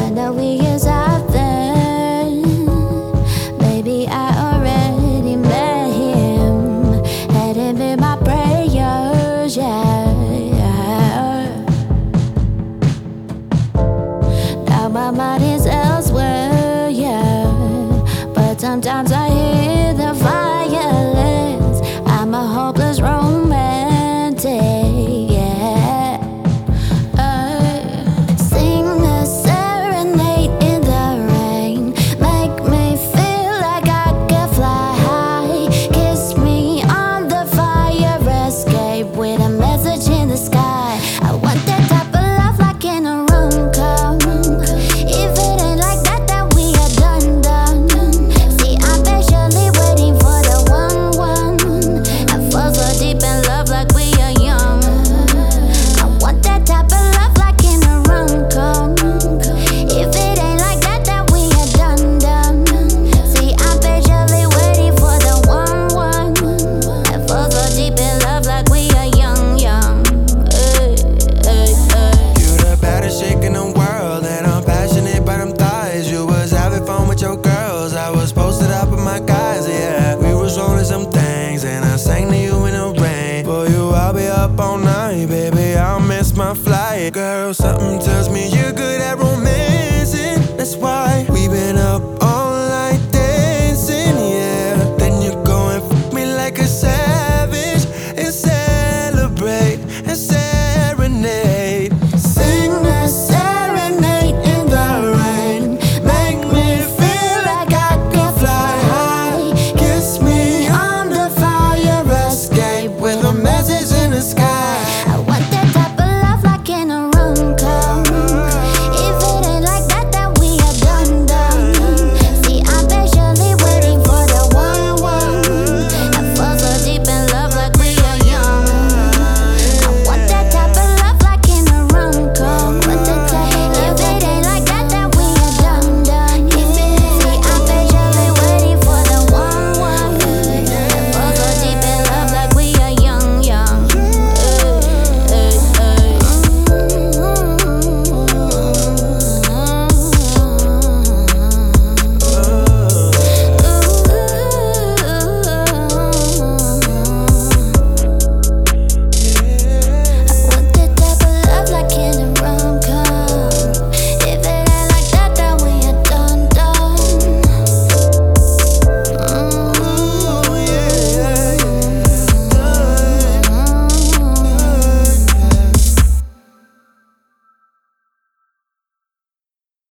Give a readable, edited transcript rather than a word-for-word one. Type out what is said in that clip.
know we is out there. Maybe I already met him. Had him in my prayers, yeah. Now my mind is elsewhere, yeah. But sometimes I hear the violence. I'm a hopeless romantic, yeah. Sing a serenade in the rain. Make me feel like I can fly high. Kiss me on the fire escape with a message in the sky. I want that type of love like in a rom-com. If it ain't like that, then we are done. See, I'm patiently waiting for the one. I fall so deep in love like we are young. I want that type of love like in a rom-com. If it ain't like that, then we are done. See, I'm patiently waiting for the one. I fall so deep in love like we are young. You the baddest chick in the world, and I'm passionate by them thighs. You was having fun with your girls, I was posted up with my guys, yeah. We was rolling some things, and I sang to you in the rain. For you, I'll be up all night, baby, I'll miss my flight. Girl, something tells me you